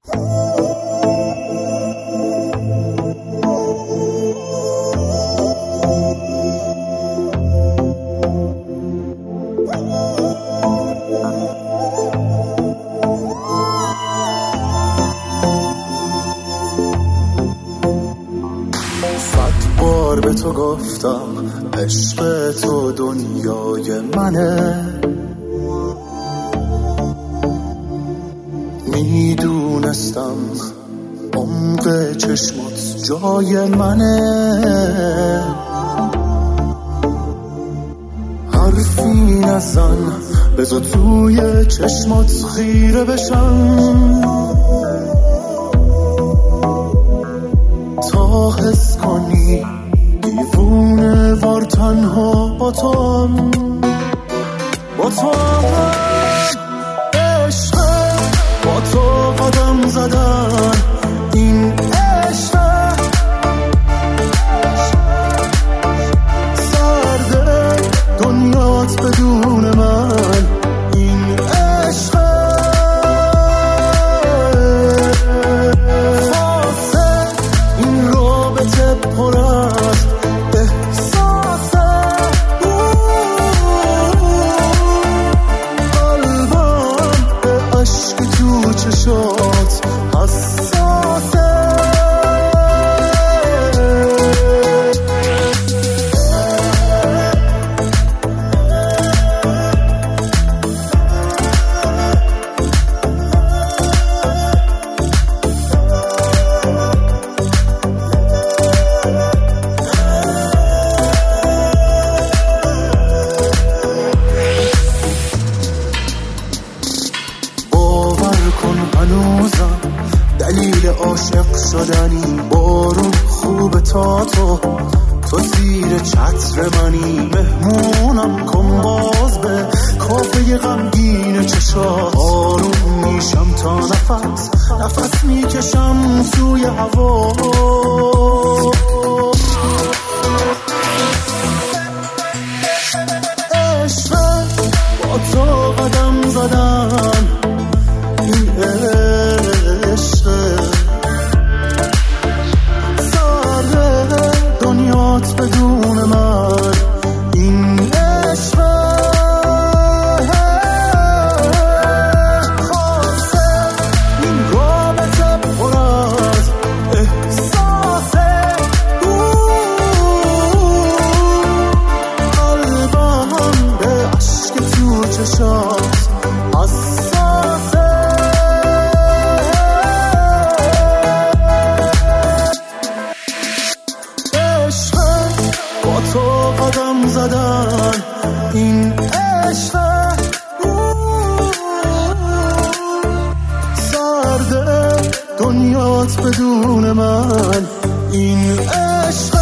به تو گفتم عشق تو دنیای منه، میدونستم عمق چشمات جای منه، حرفی نزن بذار توی چشمات خیره بشم تا حس کنی دیوونه وار تنها با تو عشق با تو قدم زدن این عشق سرده دنیات بدون من این عشق خاصه این رابطه پر است چشات حساسه هنوزم دلیل عاشق شدنی بارون خوب تا تو زیر چتر منی مهمونم کن باز به کافه غمگین چشات آروم میشم تا نفس میکشم سوی هوا عشق با تو قدم زدن این عشق سرده دنیات بدون من این عشق خاصه این رابطه پر از احساسه قلبم به عشق تو چشات حساسه با تو قدم زدن این عشق سرده دنیات بدون من این عشق